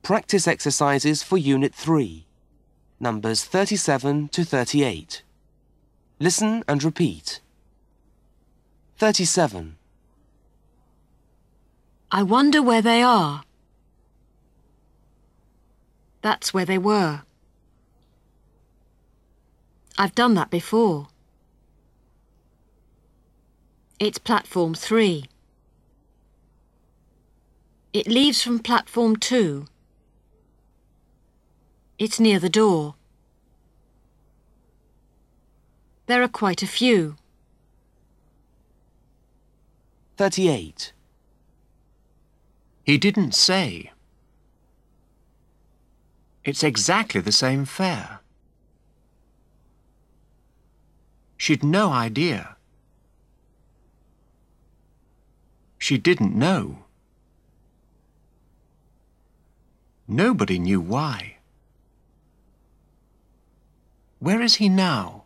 Practice exercises for Unit 3, numbers 37 to 38. Listen and repeat. 37. I wonder where they are. That's where they were. I've done that before. It's platform 3. It leaves from platform 2. It's near the door. There are quite a few. 38. He didn't say. It's exactly the same fare. She'd no idea. She didn't know. Nobody knew why. Where is he now?